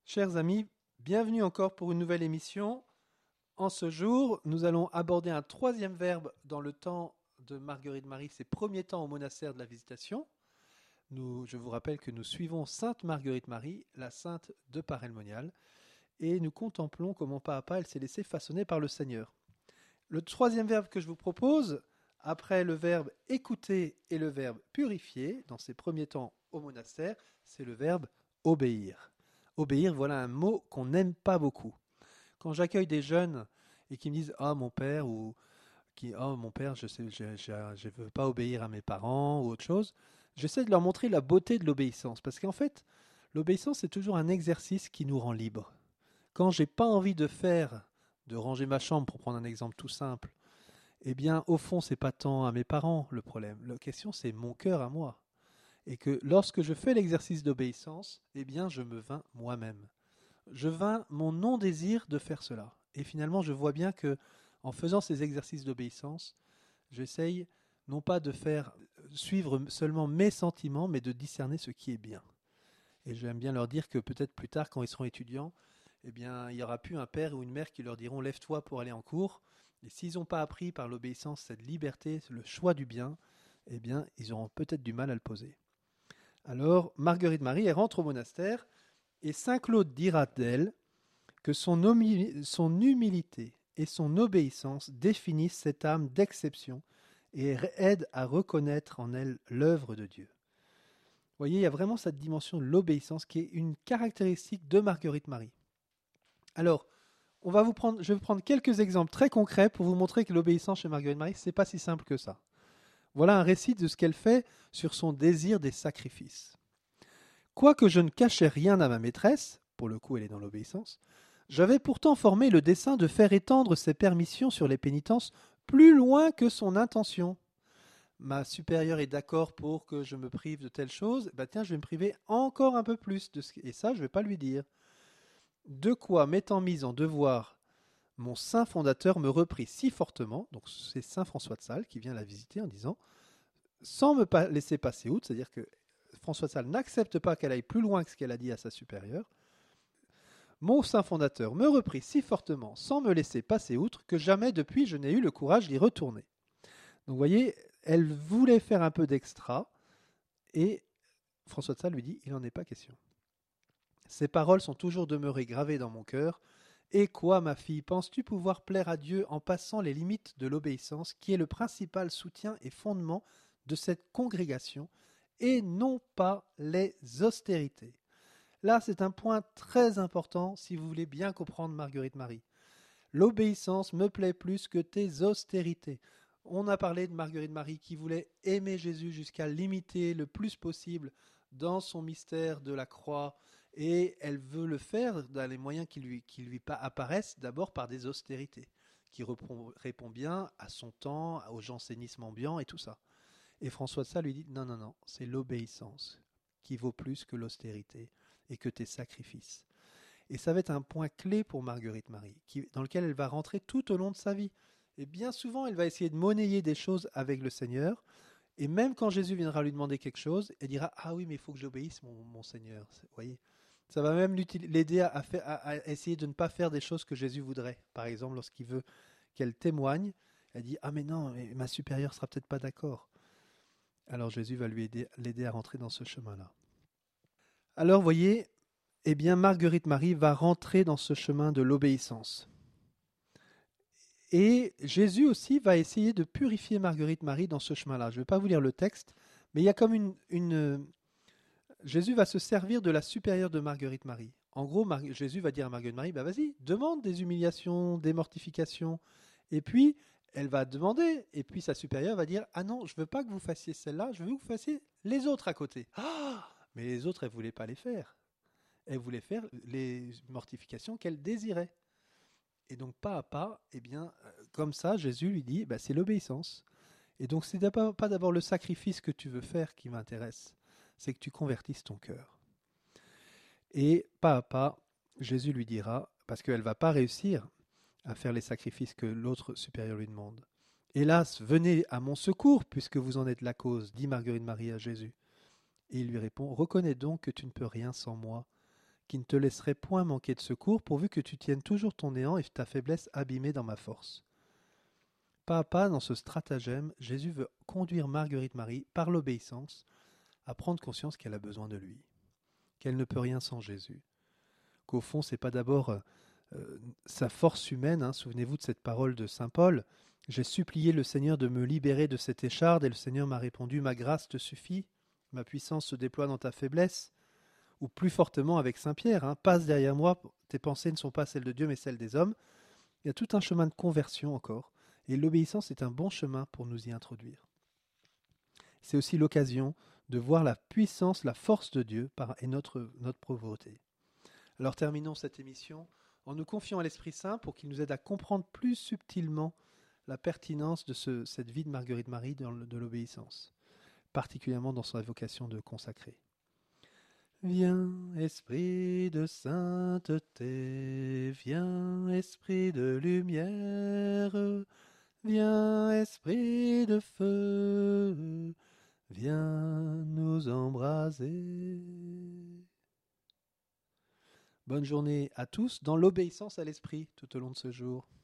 Chers amis, bienvenue encore pour une nouvelle émission. En ce jour, nous allons aborder un troisième verbe dans le temps de Marguerite Marie, ses premiers temps au monastère de la Visitation. Je vous rappelle que nous suivons Sainte Marguerite Marie, la sainte de Paray-le-Monial, et nous contemplons comment pas à pas elle s'est laissée façonner par le Seigneur. Le troisième verbe que je vous propose, après le verbe écouter et le verbe purifier, dans ses premiers temps au monastère, c'est le verbe obéir. Obéir, voilà un mot qu'on n'aime pas beaucoup. Quand j'accueille des jeunes et qui me disent ah mon père ou qui oh mon père je veux pas obéir à mes parents ou autre chose, j'essaie de leur montrer la beauté de l'obéissance parce qu'en fait l'obéissance c'est toujours un exercice qui nous rend libres. Quand j'ai pas envie de ranger ma chambre pour prendre un exemple tout simple, eh bien au fond c'est pas tant à mes parents le problème. La question c'est mon cœur à moi et que lorsque je fais l'exercice d'obéissance, eh bien je me vains moi-même. Je vains mon non-désir de faire cela. Et finalement, je vois bien que, en faisant ces exercices d'obéissance, j'essaye non pas de faire suivre seulement mes sentiments, mais de discerner ce qui est bien. Et j'aime bien leur dire que peut-être plus tard, quand ils seront étudiants, eh bien, il n'y aura plus un père ou une mère qui leur diront lève-toi pour aller en cours. Et s'ils n'ont pas appris par l'obéissance cette liberté, le choix du bien, eh bien, ils auront peut-être du mal à le poser. Alors, Marguerite Marie, elle rentre au monastère et saint Claude dira d'elle que son humilité et son obéissance définissent cette âme d'exception et aident à reconnaître en elle l'œuvre de Dieu. Vous voyez, il y a vraiment cette dimension de l'obéissance qui est une caractéristique de Marguerite Marie. Alors, je vais vous prendre quelques exemples très concrets pour vous montrer que l'obéissance chez Marguerite Marie, c'est pas si simple que ça. Voilà un récit de ce qu'elle fait sur son désir des sacrifices. Quoique je ne cachais rien à ma maîtresse, pour le coup elle est dans l'obéissance, j'avais pourtant formé le dessein de faire étendre ses permissions sur les pénitences plus loin que son intention. Ma supérieure est d'accord pour que je me prive de telle chose, bah tiens, je vais me priver encore un peu plus et ça, je ne vais pas lui dire. De quoi, m'étant mise en devoir, mon saint fondateur me reprit si fortement, donc c'est saint François de Sales qui vient la visiter en disant, sans me laisser passer outre, c'est-à-dire que François de Sales n'accepte pas qu'elle aille plus loin que ce qu'elle a dit à sa supérieure. Mon saint fondateur me reprit si fortement, sans me laisser passer outre, que jamais depuis je n'ai eu le courage d'y retourner. Donc vous voyez, elle voulait faire un peu d'extra, et François de Sales lui dit, il n'en est pas question. Ces paroles sont toujours demeurées gravées dans mon cœur. Et quoi, ma fille, penses-tu pouvoir plaire à Dieu en passant les limites de l'obéissance, qui est le principal soutien et fondement de cette congrégation, et non pas les austérités? Là, c'est un point très important si vous voulez bien comprendre Marguerite Marie. L'obéissance me plaît plus que tes austérités. On a parlé de Marguerite Marie qui voulait aimer Jésus jusqu'à l'imiter le plus possible dans son mystère de la croix, et elle veut le faire dans les moyens qui lui apparaissent, d'abord par des austérités, qui répond bien à son temps, au jansénisme ambiant et tout ça. Et François de Sales lui dit non, non, non, c'est l'obéissance qui vaut plus que l'austérité et que tes sacrifices. Et ça va être un point clé pour Marguerite Marie, dans lequel elle va rentrer tout au long de sa vie. Et bien souvent, elle va essayer de monnayer des choses avec le Seigneur. Et même quand Jésus viendra lui demander quelque chose, elle dira ah oui, mais il faut que j'obéisse, mon Seigneur. Vous voyez, ça va même l'aider à essayer de ne pas faire des choses que Jésus voudrait. Par exemple, lorsqu'il veut qu'elle témoigne, elle dit ah mais non, mais ma supérieure sera peut-être pas d'accord. Alors Jésus va l'aider à rentrer dans ce chemin-là. Alors, vous voyez, eh bien, Marguerite Marie va rentrer dans ce chemin de l'obéissance. Et Jésus aussi va essayer de purifier Marguerite Marie dans ce chemin-là. Je ne vais pas vous lire le texte, mais il y a comme Jésus va se servir de la supérieure de Marguerite Marie. En gros, Jésus va dire à Marguerite Marie, bah vas-y, demande des humiliations, des mortifications. Et puis, elle va demander, et puis sa supérieure va dire, ah non, je ne veux pas que vous fassiez celle-là, je veux que vous fassiez les autres à côté. Ah, mais les autres, elle ne voulait pas les faire. Elle voulait faire les mortifications qu'elle désirait. Et donc pas à pas, eh bien, comme ça, Jésus lui dit, bah, c'est l'obéissance. Et donc c'est pas d'abord le sacrifice que tu veux faire qui m'intéresse, c'est que tu convertisses ton cœur. Et pas à pas, Jésus lui dira, parce qu'elle ne va pas réussir à faire les sacrifices que l'autre supérieur lui demande. Hélas, venez à mon secours, puisque vous en êtes la cause, dit Marguerite Marie à Jésus. Et il lui répond, reconnais donc que tu ne peux rien sans moi, qui ne te laisserai point manquer de secours, pourvu que tu tiennes toujours ton néant et ta faiblesse abîmée dans ma force. Pas à pas, dans ce stratagème, Jésus veut conduire Marguerite Marie, par l'obéissance, à prendre conscience qu'elle a besoin de lui, qu'elle ne peut rien sans Jésus, qu'au fond, c'est pas d'abord sa force humaine, hein. Souvenez-vous de cette parole de saint Paul, « J'ai supplié le Seigneur de me libérer de cette écharde, et le Seigneur m'a répondu, ma grâce te suffit, ma puissance se déploie dans ta faiblesse. » Ou plus fortement avec saint Pierre, hein, « Passe derrière moi, tes pensées ne sont pas celles de Dieu, mais celles des hommes. » Il y a tout un chemin de conversion encore, et l'obéissance est un bon chemin pour nous y introduire. C'est aussi l'occasion de voir la puissance, la force de Dieu et notre pauvreté. Alors terminons cette émission en nous confiant à l'Esprit Saint pour qu'il nous aide à comprendre plus subtilement la pertinence de cette vie de Marguerite Marie de l'obéissance, particulièrement dans sa vocation de consacrée. Viens, esprit de sainteté, viens, esprit de lumière, viens, esprit de feu, viens nous embraser. Bonne journée à tous dans l'obéissance à l'esprit tout au long de ce jour.